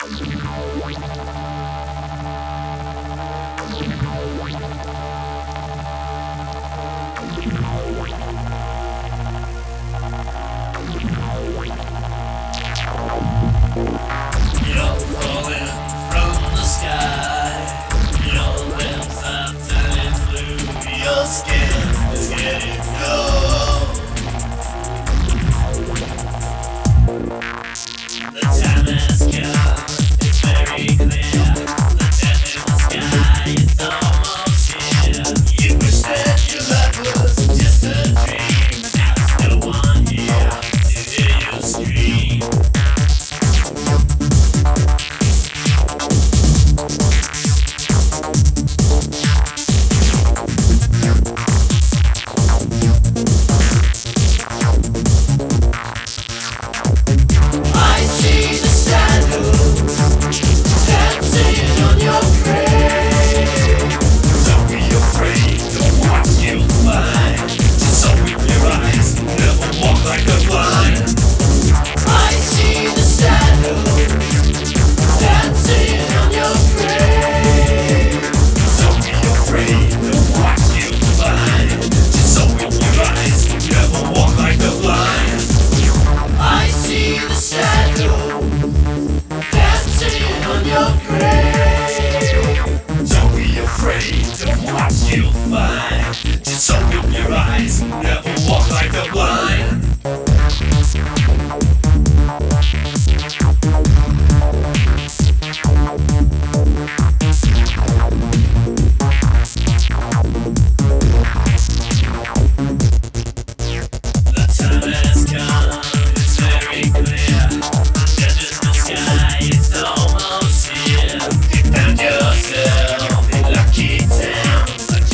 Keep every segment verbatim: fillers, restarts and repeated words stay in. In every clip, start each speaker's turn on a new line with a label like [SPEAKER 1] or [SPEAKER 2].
[SPEAKER 1] You're falling from the sky. Your limbs are turning blue. Your skin is getting cold. The time has come. It's very clear. The death in the sky is almost here. You wish that your life was just a dream. Now there's no one here to hear you scream. You'll find, just open your eyes, never walk like the blind. The time has come, it's very clear. The death in the sky, it's almost here. You found yourself a lucky town.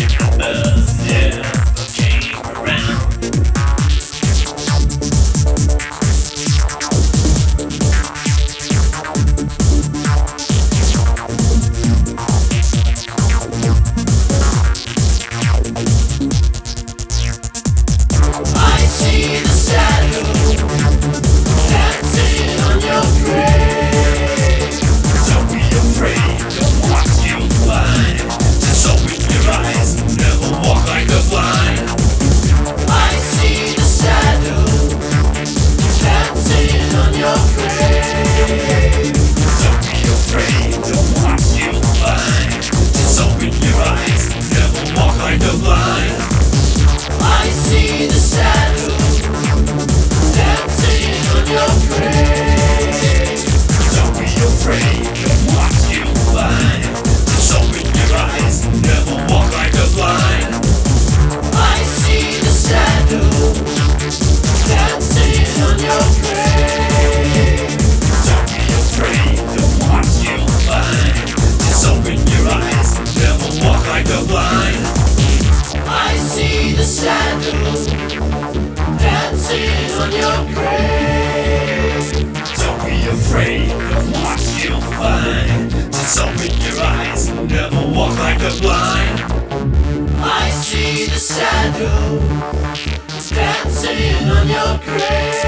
[SPEAKER 1] Dancing on your grave. Don't be afraid of what you'll find. Just open your eyes, never walk like the blind. I see the shadow dancing on your grave.